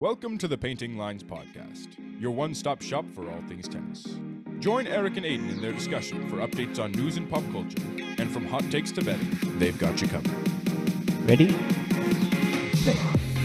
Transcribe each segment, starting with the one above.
Welcome to the Painting Lines Podcast, your one-stop shop for all things tennis. Join Eric and Aiden in their discussion for updates on news and pop culture, and from hot takes to betting, they've got you covered. Ready? Play.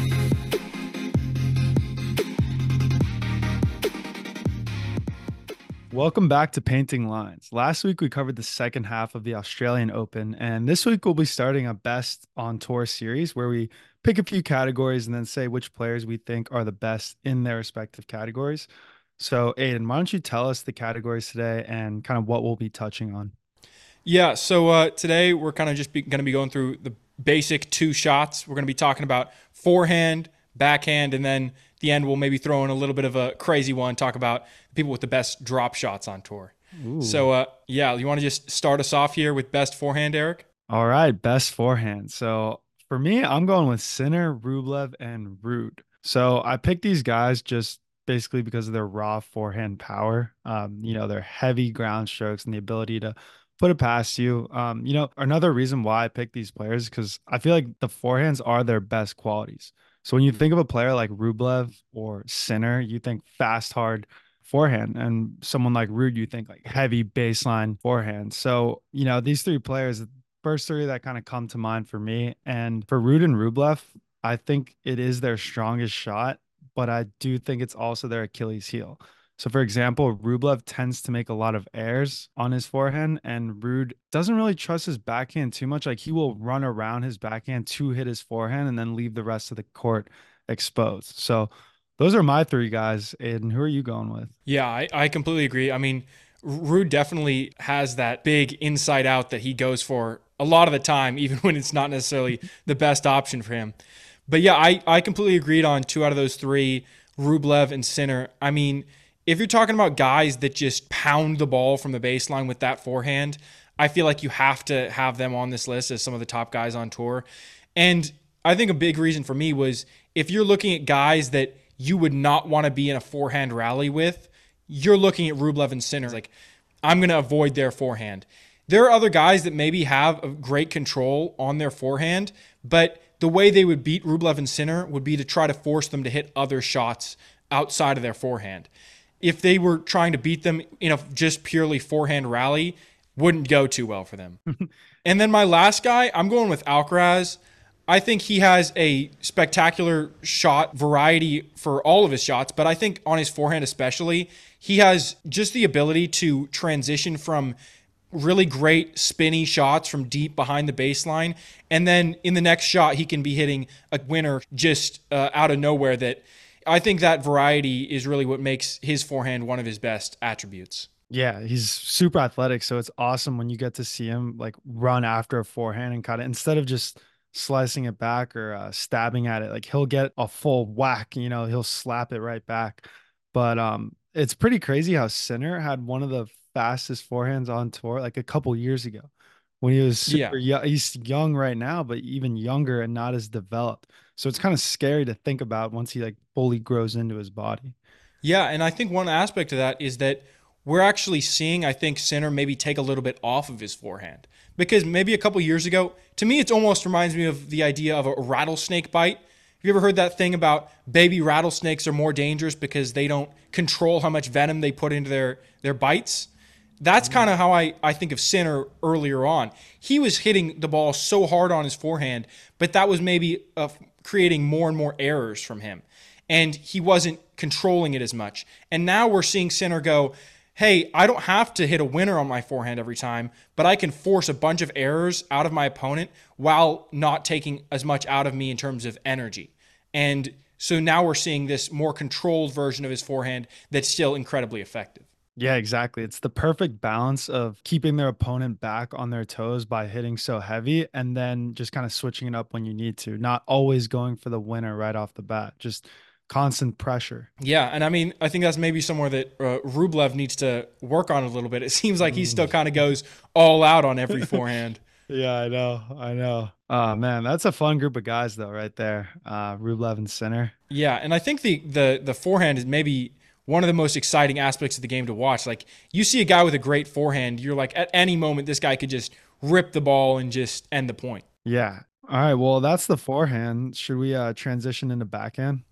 Welcome back to Painting Lines. Last week we covered the second half of the Australian Open, and this week we'll be starting a best on tour series where we pick a few categories and then say which players we think are the best in their respective categories. So Aiden, why don't you tell us the categories today and kind of what we'll be touching on? Yeah, so today we're kind of just going to be going through the basic two shots. We're going to be talking about forehand, backhand, and then at the end we'll maybe throw in a little bit of a crazy one, talk about people with the best drop shots on tour. Ooh. So, you want to just start us off here with best forehand, Eric? All right, best forehand. So for me, I'm going with Sinner, Rublev, and Ruud. So I picked these guys just basically because of their raw forehand power. Their heavy ground strokes and the ability to put it past you. Another reason why I picked these players because I feel like the forehands are their best qualities. So when you think of a player like Rublev or Sinner, you think fast, hard forehand, and someone like Ruud, you think like heavy baseline forehand. So, these three players, first three that kind of come to mind for me. And for Ruud and Rublev, I think it is their strongest shot, but I do think it's also their Achilles heel. So, for example, Rublev tends to make a lot of errors on his forehand, and Ruud doesn't really trust his backhand too much. Like he will run around his backhand to hit his forehand and then leave the rest of the court exposed. So, those are my three guys. Aiden, who are you going with? Yeah, I completely agree. I mean, Ruud definitely has that big inside out that he goes for a lot of the time, even when it's not necessarily the best option for him. But yeah, I completely agreed on two out of those three, Rublev and Sinner. I mean, if you're talking about guys that just pound the ball from the baseline with that forehand, I feel like you have to have them on this list as some of the top guys on tour. And I think a big reason for me was if you're looking at guys that you would not want to be in a forehand rally with, you're looking at Rublev and Sinner. Like, I'm going to avoid their forehand. There are other guys that maybe have a great control on their forehand, but the way they would beat Rublev and Sinner would be to try to force them to hit other shots outside of their forehand. If they were trying to beat them in a just purely forehand rally, wouldn't go too well for them. And then my last guy, I'm going with Alcaraz. I think he has a spectacular shot variety for all of his shots, but I think on his forehand especially, he has just the ability to transition from really great spinny shots from deep behind the baseline, and then in the next shot, he can be hitting a winner just out of nowhere. That I think that variety is really what makes his forehand one of his best attributes. Yeah, he's super athletic, so it's awesome when you get to see him like run after a forehand and kind of instead of just slicing it back or stabbing at it, like he'll get a full whack, he'll slap it right back. But it's pretty crazy how Sinner had one of the fastest forehands on tour like a couple years ago when he was super young. He's young right now, but even younger and not as developed. So it's kind of scary to think about once he like fully grows into his body. Yeah, and I think one aspect of that is that we're actually seeing, I think, Sinner maybe take a little bit off of his forehand. Because maybe a couple years ago, to me, it almost reminds me of the idea of a rattlesnake bite. Have you ever heard that thing about baby rattlesnakes are more dangerous because they don't control how much venom they put into their bites? That's kind of how I think of Sinner earlier on. He was hitting the ball so hard on his forehand, but that was maybe creating more and more errors from him. And he wasn't controlling it as much. And now we're seeing Sinner go, hey, I don't have to hit a winner on my forehand every time, but I can force a bunch of errors out of my opponent while not taking as much out of me in terms of energy. And so now we're seeing this more controlled version of his forehand that's still incredibly effective. Yeah, exactly. It's the perfect balance of keeping their opponent back on their toes by hitting so heavy and then just kind of switching it up when you need to, not always going for the winner right off the bat. Just constant pressure. Yeah, and I mean, I think that's maybe somewhere that Rublev needs to work on a little bit. It seems like he still kind of goes all out on every forehand. Yeah, I know. Oh man, that's a fun group of guys though, right there. Rublev and Sinner. Yeah, and I think the forehand is maybe one of the most exciting aspects of the game to watch. Like, you see a guy with a great forehand, you're like, at any moment, this guy could just rip the ball and just end the point. Yeah. All right. Well, that's the forehand. Should we transition into backhand?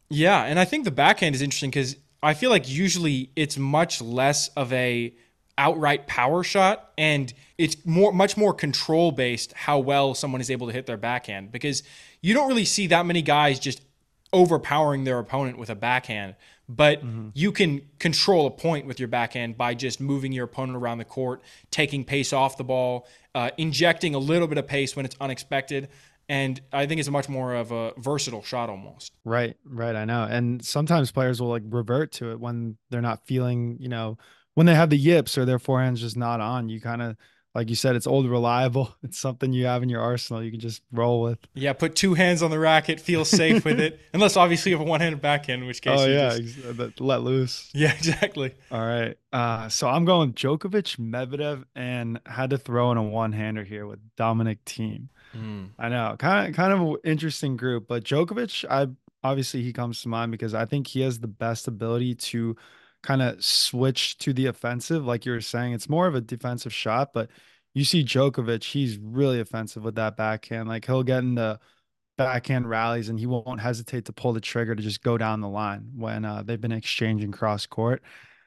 Yeah, and I think the backhand is interesting because I feel like usually it's much less of a outright power shot and it's much more control based how well someone is able to hit their backhand because you don't really see that many guys just overpowering their opponent with a backhand, but Hmm. you can control a point with your backhand by just moving your opponent around the court, taking pace off the ball, injecting a little bit of pace when it's unexpected. And I think it's much more of a versatile shot almost. Right, right. I know. And sometimes players will like revert to it when they're not feeling, when they have the yips or their forehand's just not on. You kind of, like you said, it's old reliable. It's something you have in your arsenal. You can just roll with. Yeah, put two hands on the racket, feel safe with it. Unless obviously you have a one-handed backhand, in which case Oh you yeah, just let loose. yeah, exactly. All right. So I'm going Djokovic, Medvedev, and had to throw in a one-hander here with Dominic Thiem. Mm. I know, kind of an interesting group, but Djokovic, I obviously he comes to mind because I think he has the best ability to kind of switch to the offensive. Like you were saying, it's more of a defensive shot, but you see Djokovic, he's really offensive with that backhand. Like he'll get in the backhand rallies and he won't hesitate to pull the trigger to just go down the line when they've been exchanging cross court.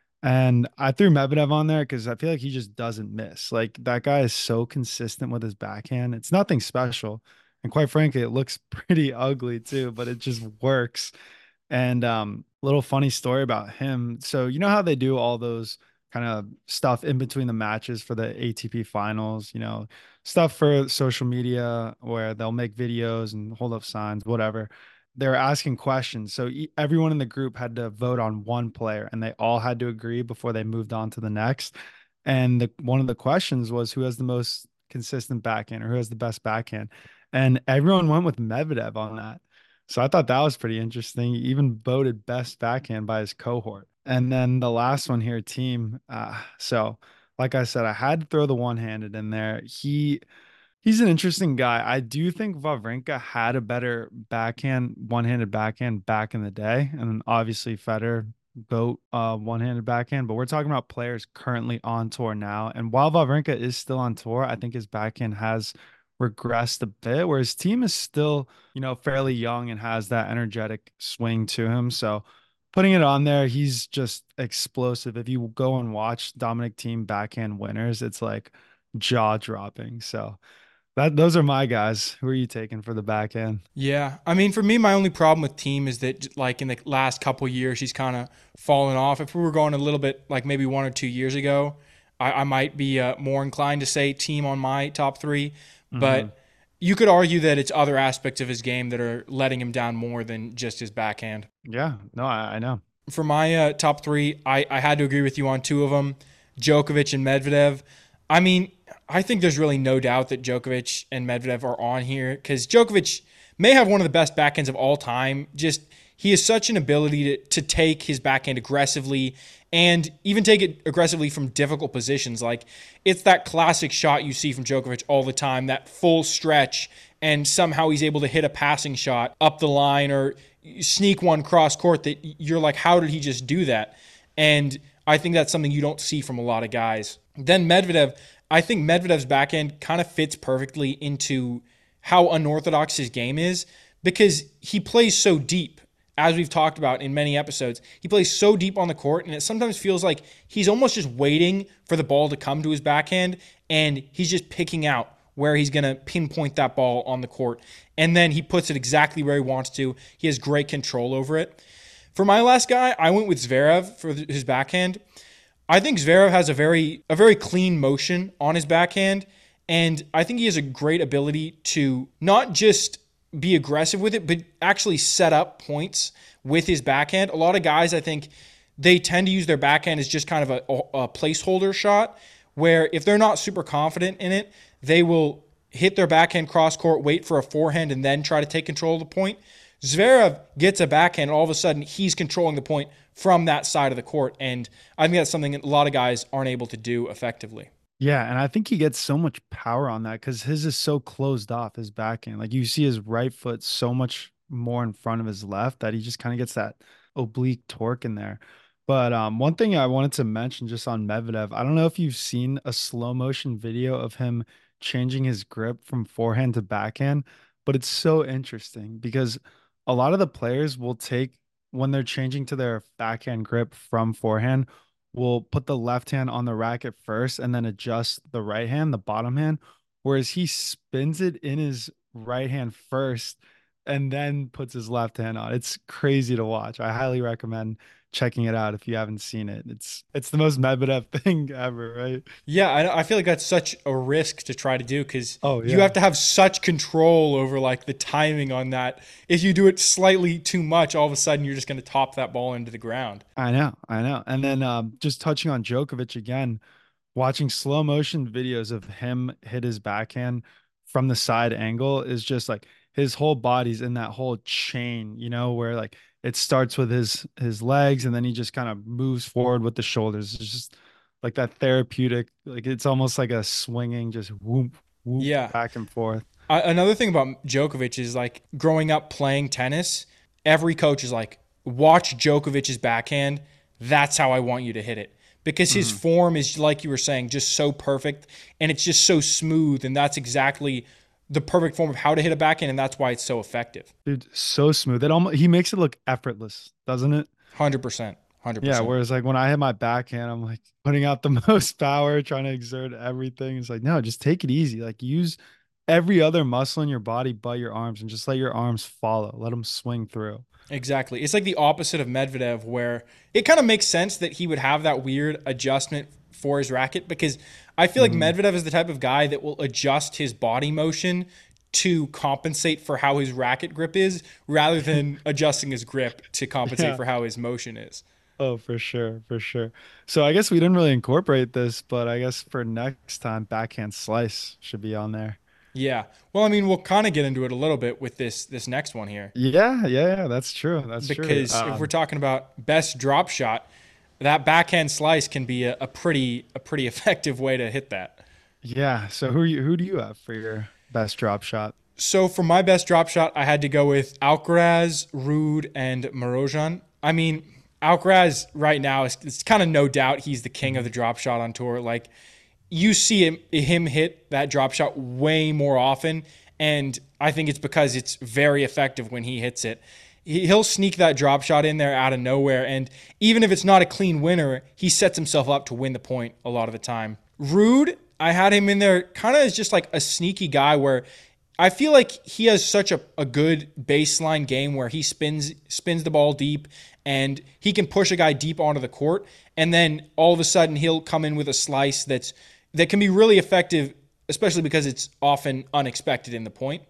And I threw Medvedev on there because I feel like he just doesn't miss. Like that guy is so consistent with his backhand. It's nothing special. And quite frankly, it looks pretty ugly too, but it just works. And little funny story about him. So you know how they do all those kind of stuff in between the matches for the ATP finals, stuff for social media where they'll make videos and hold up signs, whatever. They're asking questions. So everyone in the group had to vote on one player and they all had to agree before they moved on to the next. And one of the questions was who has the most consistent backhand or who has the best backhand. And everyone went with Medvedev on that. So I thought that was pretty interesting. He even voted best backhand by his cohort. And then the last one here, team. So like I said, I had to throw the one-handed in there. He's an interesting guy. I do think Wawrinka had a better backhand, one-handed backhand back in the day. And then obviously Federer goat one-handed backhand. But we're talking about players currently on tour now. And while Wawrinka is still on tour, I think his backhand has regressed a bit, where his team is still, fairly young and has that energetic swing to him. So putting it on there, he's just explosive. If you go and watch Dominic Thiem backhand winners, it's like jaw dropping. So those are my guys. Who are you taking for the backhand? Yeah, I mean, for me, my only problem with Team is that, like, in the last couple years, he's kind of fallen off. If we were going a little bit, like maybe 1 or 2 years ago, I might be more inclined to say Team on my top three. Hmm. But you could argue that it's other aspects of his game that are letting him down more than just his backhand. Yeah, no, I know. For my top three, I had to agree with you on two of them, Djokovic and Medvedev. I mean, I think there's really no doubt that Djokovic and Medvedev are on here because Djokovic may have one of the best backhands of all time. Just he has such an ability to take his backhand aggressively and even take it aggressively from difficult positions. Like it's that classic shot you see from Djokovic all the time, that full stretch, and somehow he's able to hit a passing shot up the line or sneak one cross court that you're like, how did he just do that? And I think that's something you don't see from a lot of guys. Then Medvedev, I think Medvedev's backhand kind of fits perfectly into how unorthodox his game is because he plays so deep. As we've talked about in many episodes, he plays so deep on the court, and it sometimes feels like he's almost just waiting for the ball to come to his backhand, and he's just picking out where he's going to pinpoint that ball on the court. And then he puts it exactly where he wants to. He has great control over it. For my last guy, I went with Zverev for his backhand. I think Zverev has a very clean motion on his backhand, and I think he has a great ability to not just be aggressive with it, but actually set up points with his backhand. A lot of guys, I think, they tend to use their backhand as just kind of a placeholder shot, where if they're not super confident in it, they will hit their backhand cross court, wait for a forehand, and then try to take control of the point. Zverev gets a backhand, and all of a sudden he's controlling the point from that side of the court. And I think that's something that a lot of guys aren't able to do effectively. Yeah, and I think he gets so much power on that because his is so closed off, his backhand. Like you see his right foot so much more in front of his left that he just kind of gets that oblique torque in there. But one thing I wanted to mention just on Medvedev, I don't know if you've seen a slow motion video of him changing his grip from forehand to backhand, but it's so interesting because a lot of the players will take when they're changing to their backhand grip from forehand, will put the left hand on the racket first and then adjust the right hand, the bottom hand, whereas he spins it in his right hand first and then puts his left hand on. It's crazy to watch. I highly recommend checking it out if you haven't seen it. It's the most Medvedev thing ever, right? Yeah, I feel like that's such a risk to try to do because Oh you have yeah. to have such control over like the timing on that. If you do it slightly too much, all of a sudden you're just going to top that ball into the ground. I know, I know. And then just touching on Djokovic again, watching slow motion videos of him hit his backhand from the side angle is just like his whole body's in that whole chain, where like it starts with his legs and then he just kind of moves forward with the shoulders. It's just like that therapeutic, like it's almost like a swinging, just whoop, whoop Yeah. back and forth. Another thing about Djokovic is like growing up playing tennis, every coach is like, watch Djokovic's backhand. That's how I want you to hit it. Because his Mhm. form is, like you were saying, just so perfect and it's just so smooth. And that's exactly the perfect form of how to hit a backhand. And that's why it's so effective. Dude, so smooth. It almost he makes it look effortless, doesn't it? 100%. Yeah, 100%. whereas like when I hit my backhand, I'm like putting out the most power, trying to exert everything. It's like, no, just take it easy. Like use every other muscle in your body but your arms and just let your arms follow. Let them swing through. Exactly. It's like the opposite of Medvedev, where it kind of makes sense that he would have that weird adjustment for his racket because I feel like Hmm. Medvedev is the type of guy that will adjust his body motion to compensate for how his racket grip is rather than adjusting his grip to compensate Yeah. for how his motion is. Oh, for sure, for sure. So I guess we didn't really incorporate this, but I guess for next time, backhand slice should be on there. Yeah. Well, I mean, we'll kind of get into it a little bit with this next one here Yeah, yeah, yeah, that's true. That's true. because if we're talking about best drop shot, that backhand slice can be a pretty effective way to hit that. Yeah. So who do you have for your best drop shot? So for my best drop shot, I had to go with Alcaraz, Ruud, and Morojan. I mean, Alcaraz right now is it's kind of no doubt he's the king of the drop shot on tour. Like you see him hit that drop shot way more often, and I think it's because it's very effective when he hits it. He'll sneak that drop shot in there out of nowhere, and even if it's not a clean winner, he sets himself up to win the point a lot of the time. Rude, I had him in there kind of as just like a sneaky guy where I feel like he has such a good baseline game where he spins the ball deep and he can push a guy deep onto the court and then all of a sudden he'll come in with a slice that can be really effective, especially because it's often unexpected in the point.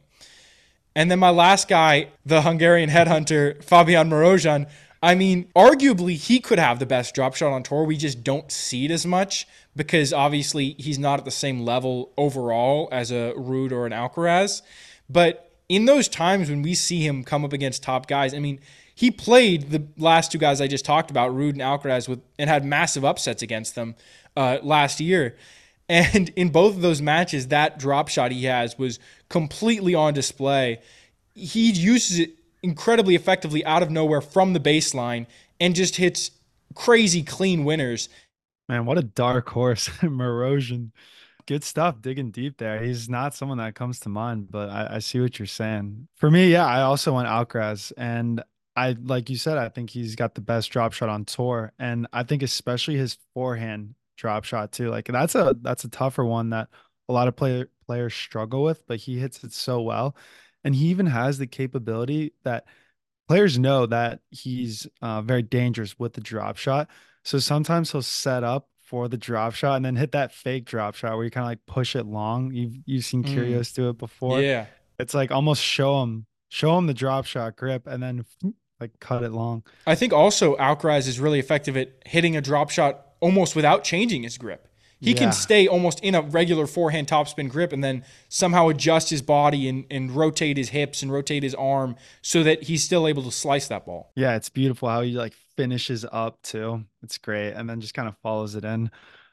And then my last guy, the Hungarian headhunter, Fabian Morojan, I mean, arguably he could have the best drop shot on tour. We just don't see it as much because obviously he's not at the same level overall as a Ruud or an Alcaraz. But in those times when we see him come up against top guys, I mean, he played the last two guys I just talked about, Ruud and Alcaraz, and had massive upsets against them last year. And in both of those matches, that drop shot he has was completely on display. He uses it incredibly effectively out of nowhere from the baseline and just hits crazy clean winners. Man, what a dark horse, Morosion. Good stuff, digging deep there. He's not someone that comes to mind, but I see what you're saying. For me, yeah, I also went Alcaraz, and like you said, I think he's got the best drop shot on tour, and I think especially his forehand drop shot too. Like that's a tougher one that a lot of players struggle with, but he hits it so well, and he even has the capability that players know that he's very dangerous with the drop shot. So sometimes he'll set up for the drop shot and then hit that fake drop shot where you kind of like push it long. You've seen Mm, Kyrgios do it before. yeah. It's like almost show him the drop shot grip and then like cut it long. I think also Alcaraz is really effective at hitting a drop shot almost without changing his grip. He can Yeah. stay almost in a regular forehand topspin grip and then somehow adjust his body and rotate his hips and rotate his arm so that he's still able to slice that ball. Yeah, it's beautiful how he like finishes up too. It's great. And then just kind of follows it in.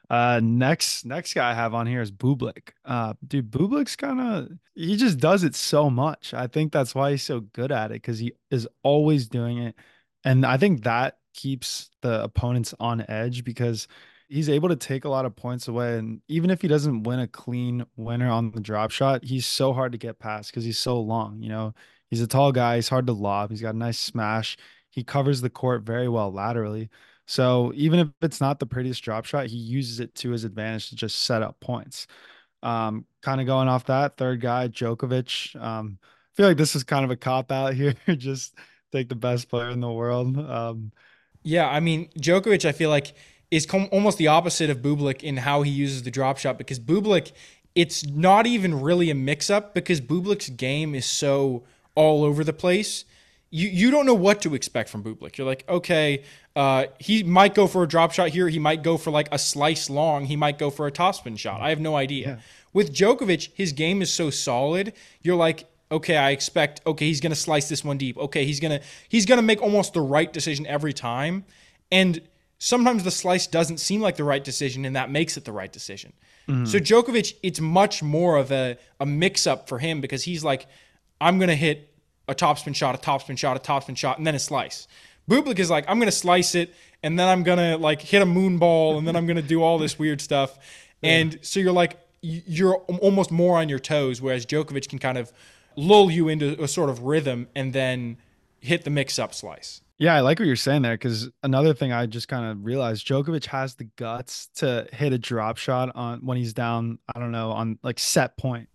Next guy I have on here is Bublik. Dude, Bublik's kind of he just does it so much. I think that's why he's so good at it because he is always doing it. And I think that keeps the opponents on edge because he's able to take a lot of points away. And even if he doesn't win a clean winner on the drop shot, he's so hard to get past because he's so long. He's a tall guy, he's hard to lob, he's got a nice smash. he covers the court very well laterally. So even if it's not the prettiest drop shot, he uses it to his advantage to just set up points. Kind of going off that third guy, Djokovic. I feel like this is kind of a cop out here. Just take the best player in the world. Yeah, I mean, Djokovic, I feel like, is almost the opposite of Bublik in how he uses the drop shot because Bublik, it's not even really a mix up because Bublik's game is so all over the place. You don't know what to expect from Bublik. You're like, okay, he might go for a drop shot here. He might go for like a slice long. He might go for a topspin shot. I have no idea. Yeah. With Djokovic, his game is so solid. You're like, okay, I expect, okay, he's gonna slice this one deep. Okay, he's gonna make almost the right decision every time. And sometimes the slice doesn't seem like the right decision, and that makes it the right decision. So Djokovic, it's much more of a mix up for him because he's like, I'm gonna hit a topspin shot, a topspin shot, a topspin shot, and then a slice. Bublik is like, I'm gonna slice it, and then I'm gonna like hit a moon ball, and then I'm gonna do all this weird stuff. And so you're like, you're almost more on your toes, whereas Djokovic can kind of lull you into a sort of rhythm and then hit the mix-up slice. Yeah, I like what you're saying there because another thing I just kind of realized, Djokovic has the guts to hit a drop shot on when he's down, I don't know, on like set point.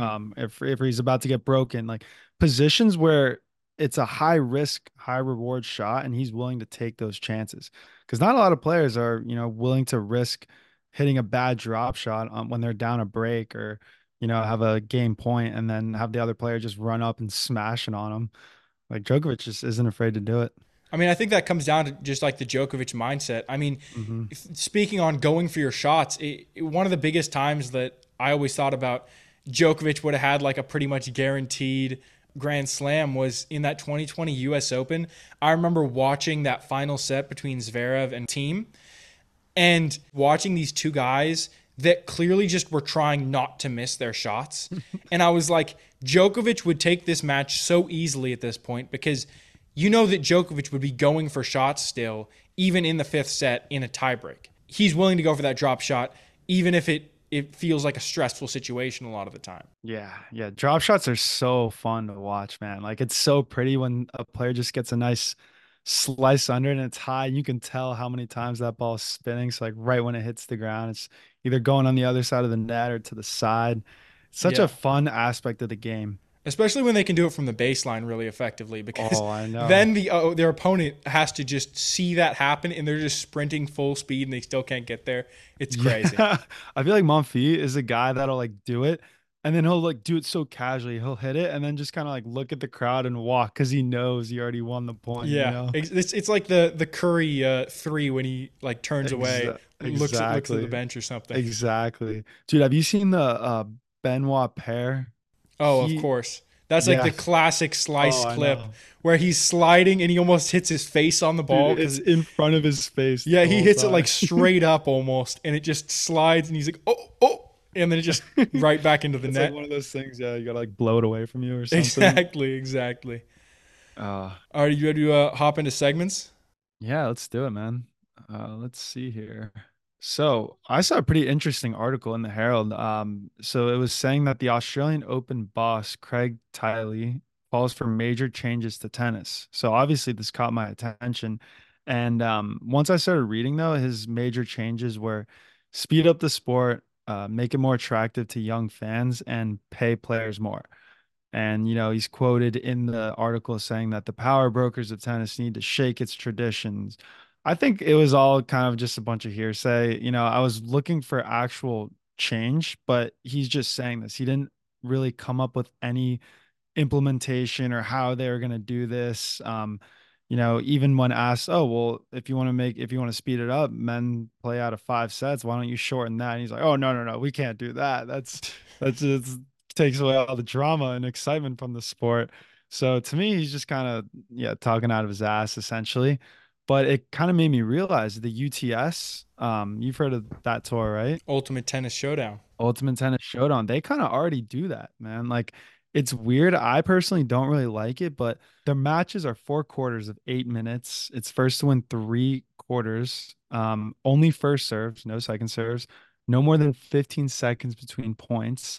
If he's about to get broken, like positions where it's a high risk, high reward shot, and he's willing to take those chances. Because not a lot of players are, willing to risk hitting a bad drop shot when they're down a break or, have a game point and then have the other player just run up and smash it on them. Like Djokovic just isn't afraid to do it. I mean, I think that comes down to just like the Djokovic mindset. I mean, speaking on going for your shots, one of the biggest times that I always thought about Djokovic would have had like a pretty much guaranteed Grand Slam was in that 2020 US Open. I remember watching that final set between Zverev and Thiem and watching these two guys that clearly just were trying not to miss their shots. And I was like, Djokovic would take this match so easily at this point because you know that Djokovic would be going for shots still, even in the fifth set in a tiebreak. He's willing to go for that drop shot, even if it feels like a stressful situation a lot of the time. Yeah, yeah. Drop shots are so fun to watch, man. Like it's so pretty when a player just gets a nice slice under it and it's high. You can tell how many times that ball is spinning. So like right when it hits the ground, it's either going on the other side of the net or to the side. It's such a fun aspect of the game. Especially when they can do it from the baseline really effectively because I know. then their opponent has to just see that happen and they're just sprinting full speed and they still can't get there. It's crazy. Yeah. I feel like Monfils is a guy that'll like do it and then he'll like do it so casually. He'll hit it and then just kind of like look at the crowd and walk because he knows he already won the point. Yeah, it's like the Curry three when he like turns away, looks at the bench or something. Exactly, dude. Have you seen the Benoit Paire? Oh, of course. That's like the classic slice clip where he's sliding and he almost hits his face on the ball. Dude, it's in front of his face. Yeah, he hits it like straight up almost, and it just slides, and he's like, oh, and then it just right back into the net. Like one of those things, yeah, you gotta like blow it away from you or something. Exactly. All right, you ready to hop into segments? Yeah, let's do it, man. Let's see here. So I saw a pretty interesting article in the Herald. So it was saying that the Australian Open boss, Craig Tiley, calls for major changes to tennis. So obviously this caught my attention. And once I started reading, though, his major changes were speed up the sport, make it more attractive to young fans, and pay players more. And, he's quoted in the article saying that the power brokers of tennis need to shake its traditions. I think it was all kind of just a bunch of hearsay. I was looking for actual change, but he's just saying this. He didn't really come up with any implementation or how they were going to do this. Even when asked, oh, well, if you want to speed it up, men play out of 5 sets, why don't you shorten that? And he's like, oh, no, we can't do that. That's just takes away all the drama and excitement from the sport. So to me, he's just kind of, talking out of his ass essentially. But it kind of made me realize the UTS, you've heard of that tour, right? Ultimate Tennis Showdown. Ultimate Tennis Showdown. They kind of already do that, man. Like it's weird. I personally don't really like it, but their matches are 4 quarters of 8 minutes. It's first to win 3 quarters. Only first serves, no second serves, no more than 15 seconds between points.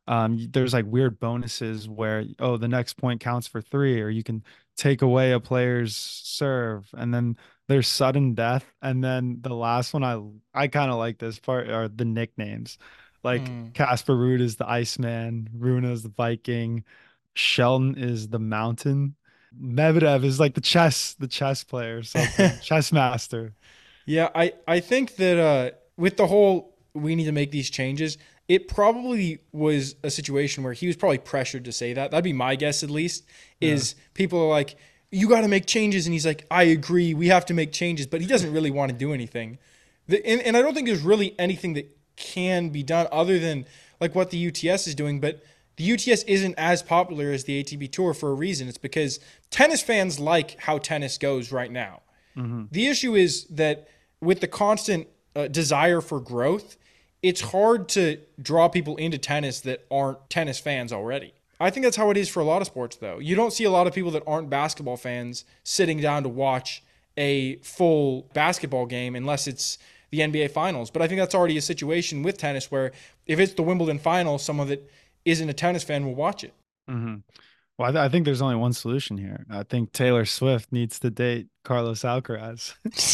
There's like weird bonuses where, oh, the next point counts for three, or you can take away a player's serve, and then there's sudden death. And then the last one, I kind of like this part are the nicknames. Like Mm. Casper Ruud is the Iceman, Runa is the Viking, Shelton is the Mountain, Medvedev is like the chess player or something, chess master. Yeah, I think that with the whole we need to make these changes, it probably was a situation where he was probably pressured to say that. That'd be my guess at least, Yeah. is people are like, you got to make changes. And he's like, I agree, we have to make changes. But he doesn't really want to do anything. And I don't think there's really anything that can be done other than like what the UTS is doing. But the UTS isn't as popular as the ATP Tour for a reason. It's because tennis fans like how tennis goes right now. Hmm. The issue is that with the constant desire for growth, it's hard to draw people into tennis that aren't tennis fans already. I think that's how it is for a lot of sports, though. You don't see a lot of people that aren't basketball fans sitting down to watch a full basketball game unless it's the NBA Finals. But I think that's already a situation with tennis where if it's the Wimbledon Finals, someone that isn't a tennis fan will watch it. Hmm. Well, I think there's only one solution here. I think Taylor Swift needs to date Carlos Alcaraz.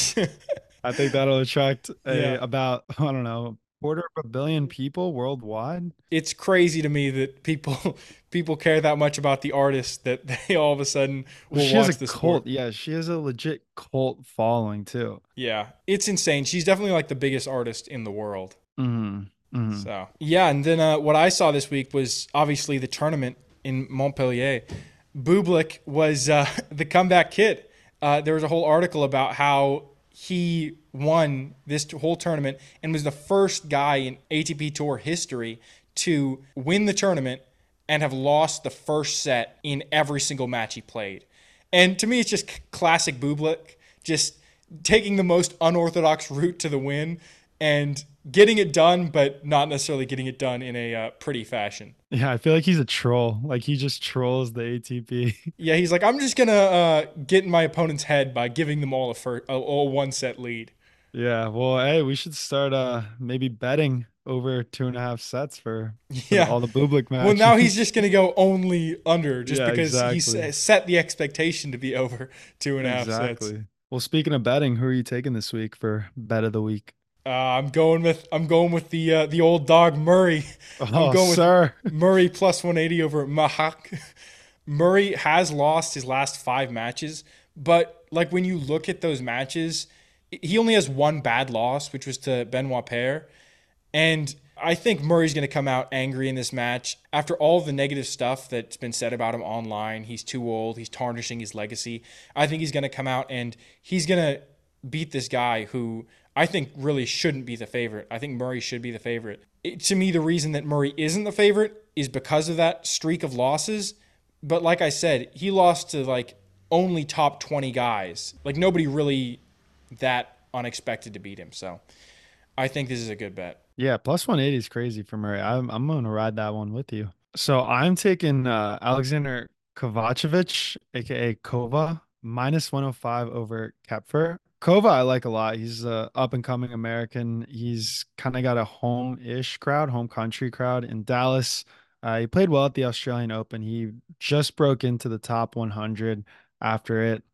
I think that'll attract Yeah. about, I don't know, quarter of a billion people worldwide. It's crazy to me that people care that much about the artist that they all of a sudden Well, will she has a watch the cult. sport. Yeah, she has a legit cult following too. Yeah, it's insane. She's definitely like the biggest artist in the world. Hmm. Hmm. So yeah, and then what I saw this week was obviously the tournament in Montpellier. Bublik was the comeback kid. There was a whole article about how he won this whole tournament and was the first guy in ATP Tour history to win the tournament and have lost the first set in every single match he played. And to me, it's just classic Bublik, just taking the most unorthodox route to the win and getting it done, but not necessarily getting it done in a pretty fashion. Yeah, I feel like he's a troll. Like he just trolls the ATP. Yeah, he's like, I'm just gonna get in my opponent's head by giving them all a one set lead. Yeah, well, hey, we should start maybe betting over 2.5 sets for Yeah. all the Bublik Well, now he's matches. just gonna go only under just Yeah, because he exactly. set the expectation to be over 2.5 sets. Exactly. Well, speaking of betting, who are you taking this week for bet of the week? I'm going with the old dog Murray. I'm Oh, going with sir. Murray plus 180 over Mahak. Murray has lost his last 5 matches, but like when you look at those matches, he only has one bad loss, which was to Benoit Paire. And I think Murray's going to come out angry in this match. After all the negative stuff that's been said about him online, he's too old, he's tarnishing his legacy. I think he's going to come out and he's going to beat this guy who I think really shouldn't be the favorite. I think Murray should be the favorite. To me, the reason that Murray isn't the favorite is because of that streak of losses. But like I said, he lost to like only top 20 guys. Like nobody really that unexpected to beat him. So I think this is a good bet. Yeah, plus 180 is crazy for Murray. I'm gonna ride that one with you. So I'm taking Alexander Kovacevic, aka Kova, minus 105 over Kepfer. Kova I like a lot. He's a up and coming American. He's kind of got a home-ish crowd, home country crowd in Dallas. He played well at the Australian Open. He just broke into the top 100 after it.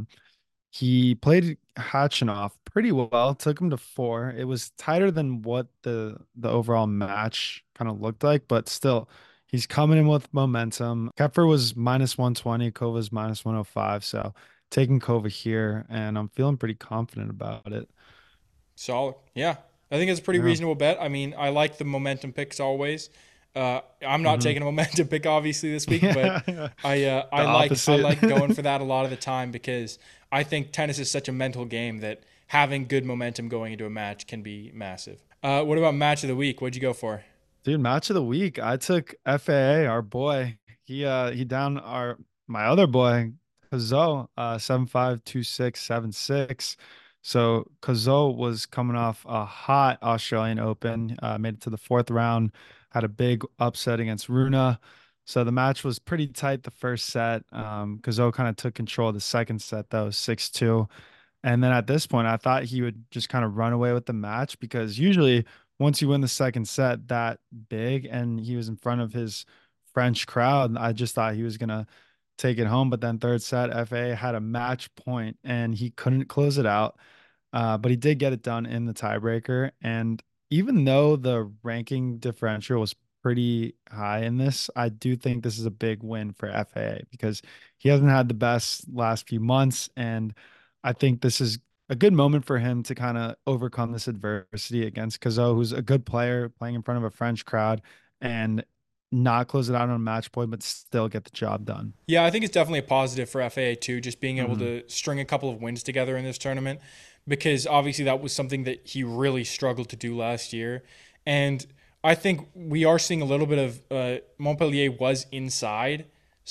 He played Hatchinoff pretty well, took him to four. It was tighter than what the overall match kind of looked like, but still, he's coming in with momentum. Kepfer was minus 120, Kova's minus 105. So taking Kova here, and I'm feeling pretty confident about it. Solid. Yeah. I think it's a pretty Yeah. reasonable bet. I mean, I like the momentum picks always. I'm not Hmm. taking a momentum pick obviously this week, but Yeah. I The opposite. like going for that a lot of the time because I think tennis is such a mental game that having good momentum going into a match can be massive. What about match of the week? What'd you go for? Dude, match of the week. I took FAA, our boy. He down our my other boy, Kazo, 7-5 2-6 7-6. So Kazo was coming off a hot Australian Open, made it to the fourth round, had a big upset against Runa. So the match was pretty tight the first set. Kazo kind of took control of the second set though, 6-2. And then at this point, I thought he would just kind of run away with the match because usually once you win the second set that big and he was in front of his French crowd, I just thought he was gonna take it home. But then third set, FA had a match point and he couldn't close it out. But he did get it done in the tiebreaker. And even though the ranking differential was pretty high in this, I do think this is a big win for FAA because he hasn't had the best last few months. And I think this is a good moment for him to kind of overcome this adversity against Cazot, who's a good player playing in front of a French crowd and not close it out on a match point, but still get the job done. Yeah, I think it's definitely a positive for FAA too, just being able Mhm. to string a couple of wins together in this tournament, because obviously that was something that he really struggled to do last year. And I think we are seeing a little bit of Montpellier was inside,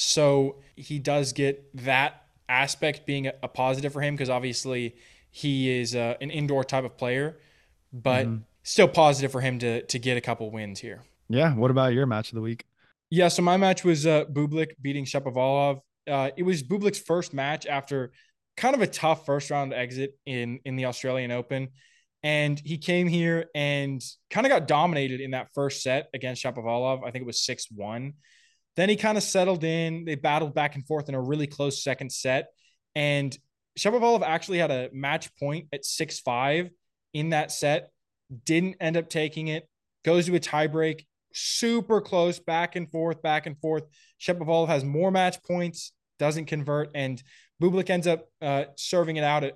so he does get that aspect being a positive for him because obviously he is an indoor type of player, but Mhm. still positive for him to get a couple wins here. Yeah. What about your match of the week? Yeah, so my match was Bublik beating Shapovalov. It was Bublik's first match after kind of a tough first round exit in the Australian Open. And he came here and kind of got dominated in that first set against Shapovalov. I think it was 6-1. Then he kind of settled in. They battled back and forth in a really close second set. And Shapovalov actually had a match point at 6-5 in that set, didn't end up taking it, goes to a tiebreak, super close, back and forth, back and forth. Shapovalov has more match points, doesn't convert, and Bublik ends up serving it out at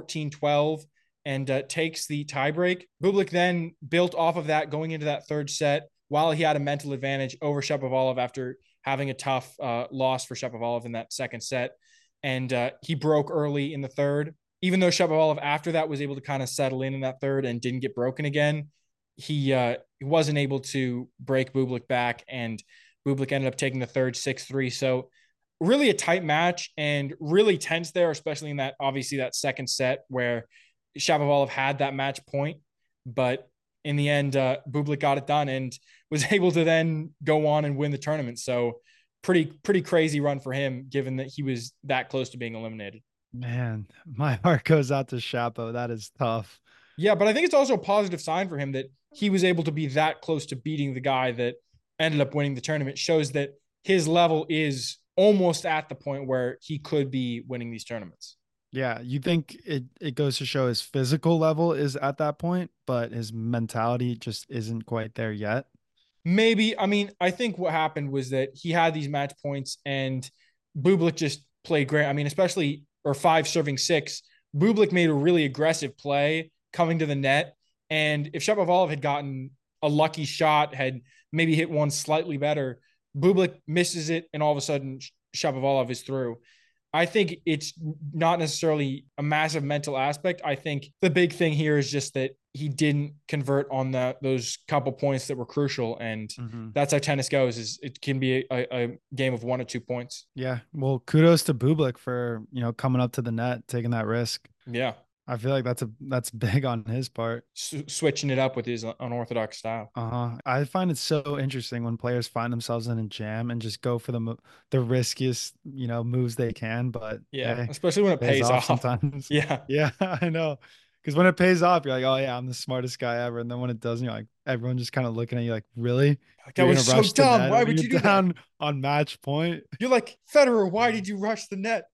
14-12 and takes the tiebreak. Bublik then built off of that going into that third set while he had a mental advantage over Shapovalov after having a tough loss for Shapovalov in that second set. And he broke early in the third. Even though Shapovalov after that was able to kind of settle in that third and didn't get broken again, he wasn't able to break Bublik back, and Bublik ended up taking the third 6-3. So really a tight match and really tense there, especially in that obviously that second set where Shapovalov had that match point, but in the end, Bublik got it done and was able to then go on and win the tournament. So pretty crazy run for him, given that he was that close to being eliminated. Man, my heart goes out to Chapo. That is tough. Yeah, but I think it's also a positive sign for him that he was able to be that close to beating the guy that ended up winning the tournament. Shows that his level is almost at the point where he could be winning these tournaments. Yeah, you think it goes to show his physical level is at that point, but his mentality just isn't quite there yet. Maybe. I mean, I think what happened was that he had these match points and Bublik just played great. I mean, especially or 5 serving 6, Bublik made a really aggressive play coming to the net. And if Shapovalov had gotten a lucky shot, had maybe hit one slightly better, Bublik misses it, and all of a sudden Shapovalov is through. I think it's not necessarily a massive mental aspect. I think the big thing here is just that he didn't convert on those couple points that were crucial, and that's how tennis goes. Is it can be a game of 1 or 2 points. Yeah. Well, kudos to Bublik for, coming up to the net, taking that risk. Yeah, I feel like that's big on his part. switching it up with his unorthodox style. Uh-huh. I find it so interesting when players find themselves in a jam and just go for the riskiest, moves they can, but Yeah, hey, especially when it pays off. sometimes. Yeah, Yeah, I know. Because when it pays off, you're like, oh yeah, I'm the smartest guy ever. And then when it doesn't, you're like, everyone just kind of looking at you like, really? like, that You're was gonna so rush the dumb. net Why when would you're you do that? down on match point? You're like, Federer, why did you rush the net?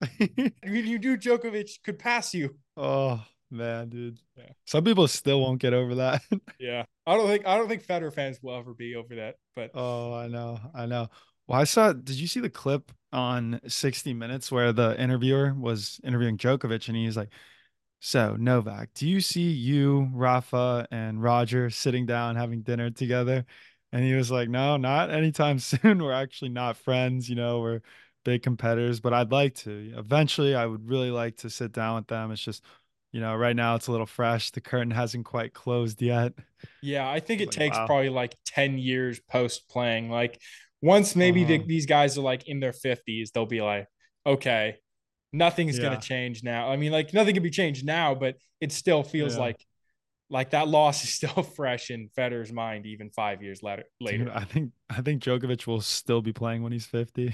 You knew Djokovic could pass you. Oh man, dude. Yeah. Some people still won't get over that. Yeah, I don't think Federer fans will ever be over that. But Oh, I know. I know. Well, did you see the clip on 60 Minutes where the interviewer was interviewing Djokovic and he's like, so Novak, do you see you, Rafa, and Roger sitting down having dinner together? And he was like, no, not anytime soon. We're actually not friends. We're big competitors, but I'd like to. Eventually, I would really like to sit down with them. It's just, right now it's a little fresh. The curtain hasn't quite closed yet. yeah, I think I was it like, takes wow. probably like 10 years post playing. Like once maybe Uh-huh. these guys are like in their 50s, they'll be like, okay, nothing's gonna Yeah. change now. I mean, like nothing can be changed now, but it still feels Yeah. like that loss is still fresh in Federer's mind, even 5 years later. Dude, I think Djokovic will still be playing when he's 50.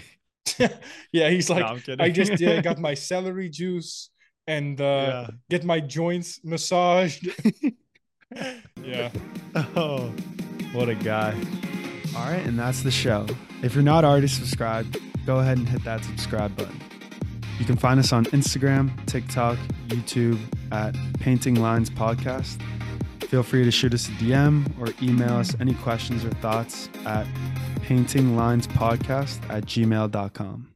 Yeah, he's No, like, I'm I kidding. just got my celery juice and Yeah. get my joints massaged. Yeah. Oh, what a guy. All right, and that's the show. If you're not already subscribed, go ahead and hit that subscribe button. You can find us on Instagram, TikTok, YouTube at Painting Lines Podcast. Feel free to shoot us a DM or email us any questions or thoughts at paintinglinespodcast@gmail.com.